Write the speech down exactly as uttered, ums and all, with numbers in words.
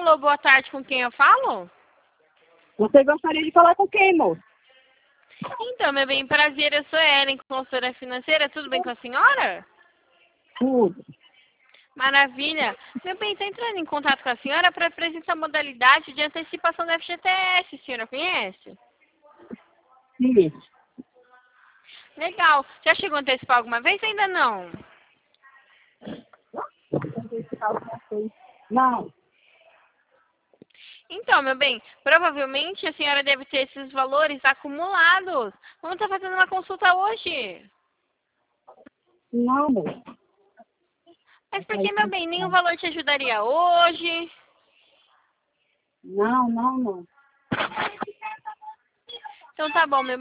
Alô, boa tarde, com quem eu falo? Você gostaria de falar com quem, moço? Então, meu bem, prazer, eu sou Ellen, consultora financeira, tudo bem com a senhora? Tudo. Maravilha. Meu bem, estou entrando em contato com a senhora para apresentar a modalidade de antecipação da F G T S, a senhora conhece? Sim. Legal. Já chegou a antecipar alguma vez? Ainda não. Não. Então, meu bem, provavelmente a senhora deve ter esses valores acumulados. Vamos estar fazendo uma consulta hoje. Não, moço. Mas por que, meu bem, nenhum valor te ajudaria hoje? Não, não, não. Então tá bom, meu